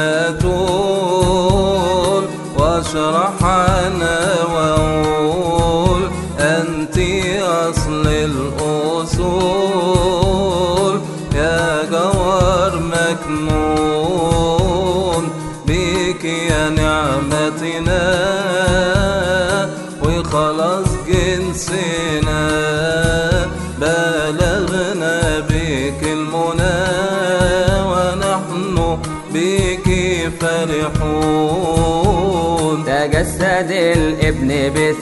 طول واشرح انا واقول انتي اصل الاصول يا جوهر مكنون بيك يا نعمتنا وخلاص جنسنا بلغنا بك المنى ونحن بك فرحون. تجسد الابن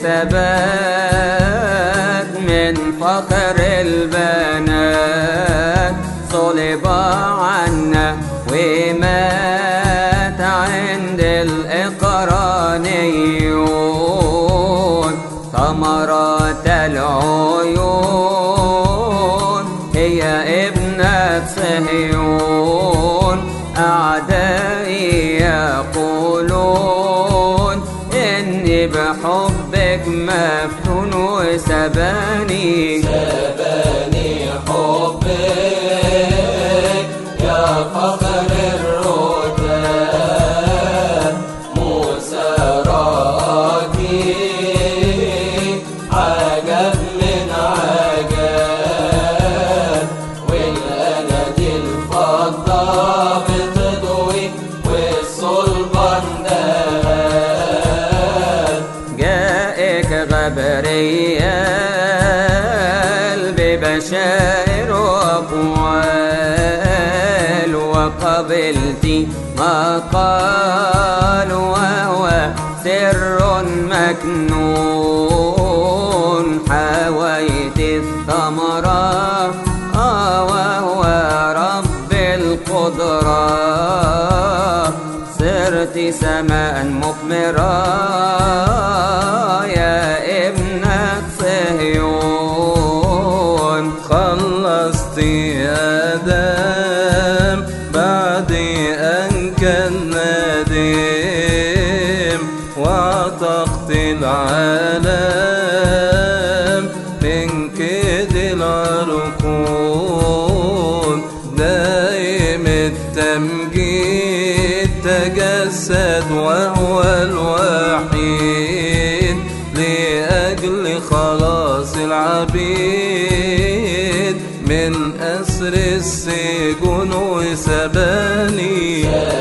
بثبات من فخر البنات صلب عنا ومات عند الإقرانيون ثمرات العيون هي ابنة صهيون. أعدائي يقولون إني بحبك مفتون وسباني حبك يا فخر الرتاب موسى راكي عجب من عجب والأناديل الفضة بتضوي والصلبان دهب. جائك غبريال ببشائر وأقوال وقبلتي ما قال وهو سر مكنون. حويت الثمرة وهو رب القدرة صرت سماء مقمرة يا ابنة صهيون. خلصتي آدم بعد أن كان نادم وعتقت العالم من كيد العرقون. دائم التمجيد تجسد وهو الوحيد لأجل خلاص العبيد من أسر السجون وسباني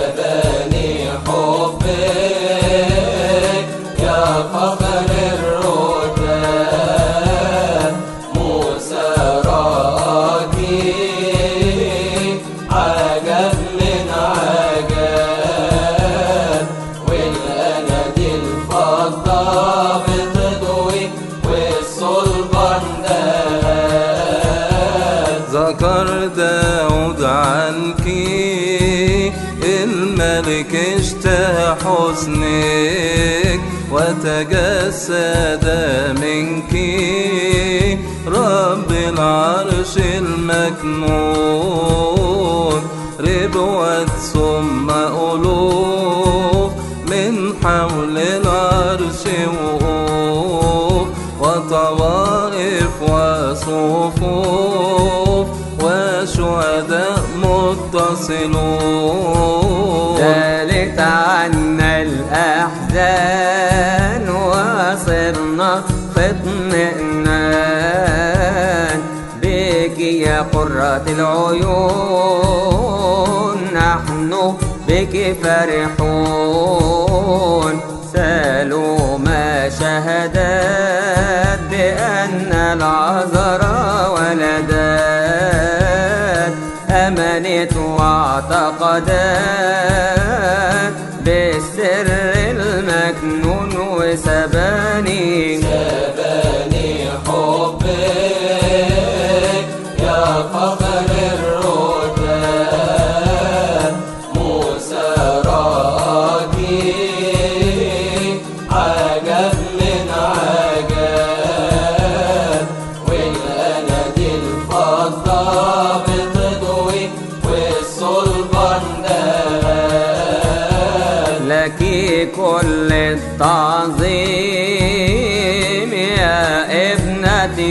حبك يا فخر الرتاب موسى راكي عجب من عجب والأناديل الفضة بتضوي والصلبان دهب. ذكر داود عنك الملك اشتهى حسنك وتجسد منك رب العرش المكنون. ربوة ثم ألوف من حول العرش وقوف وطوائف وصفوف وشهداء متصلون. زالت عنا الأحزان وصرنا في اطمئنان بك يا قرة العيون نحن بك فرحون. سالوا ما شهدت بأن العذراء ولدت آمنت واعتقدت بالسر المكنون وسباني حبك يا فخر الرتاب موسى راكي عجب من عجب والأناديل الفضة بتضوي والصلبان دهب. لك كل التعظيم يا ابنتي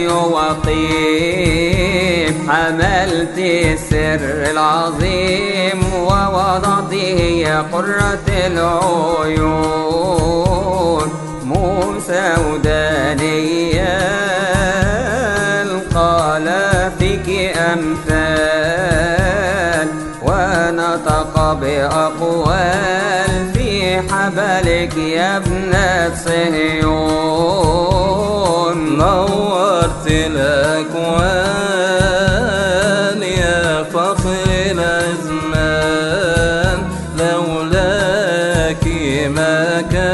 وطيب حملت السر العظيم ووضعته يا قرة العيون موسى ودانيال قال فيك أمثال ونطق بأقوال في حبلك يا ابنة صهيون. نورت الأكوان يا فخر الأزمان لولاك ما كان